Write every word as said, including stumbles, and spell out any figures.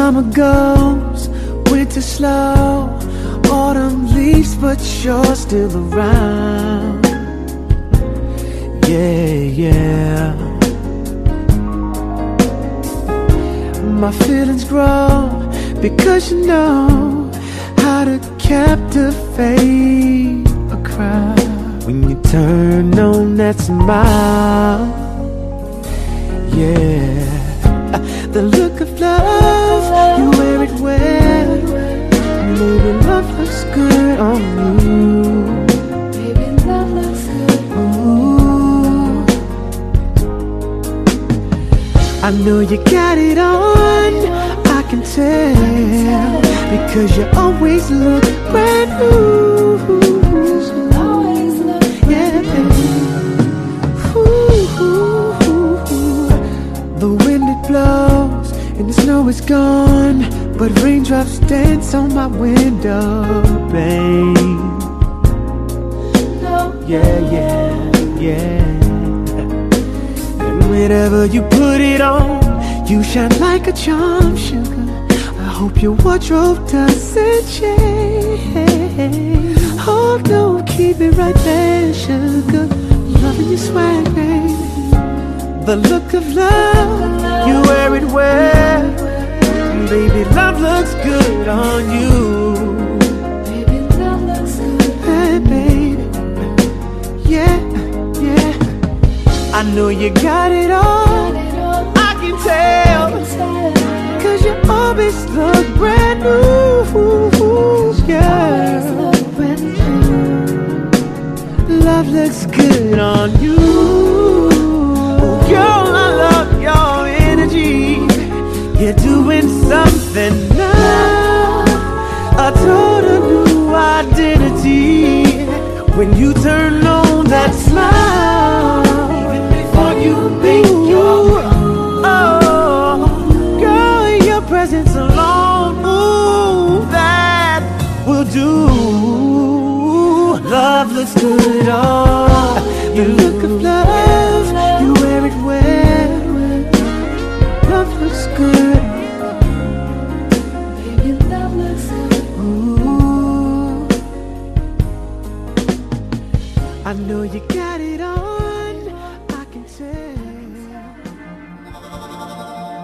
Summer goes, winter slow, autumn leaves, but you're still around. Yeah, yeah. My feelings grow because you know how to captivate a crowd. When you turn on that smile, yeah. The look of love, you wear it well. Baby, love looks good on you. Baby, love looks good. Ooh. I know you got it on, I can tell, because you always look brand new. Always look Yeah, baby. Ooh. The wind it blows and the snow is gone, but raindrops dance on my window, babe. no. Yeah, yeah, yeah. And whenever you put it on, you shine like a charm, sugar. I hope your wardrobe doesn't change. Oh no, keep it right there, sugar. Loving your swag, baby. The look of love, you wear it well. Baby, love looks good on you. Baby, love looks good. Hey, baby. Yeah, yeah. I know you got it all, Got it all. I can tell, cause you always look brand new. Yeah. Always look brand new. Love looks good on you. Girl, I love your energy. You're doing something now, a total new identity. When you turn on that smile, even before you make your oh, girl, your presence alone, ooh, that will do. Love looks good on you. The look of love, you wear it well. Love looks good. Baby, love looks good. Ooh, I know you got it all.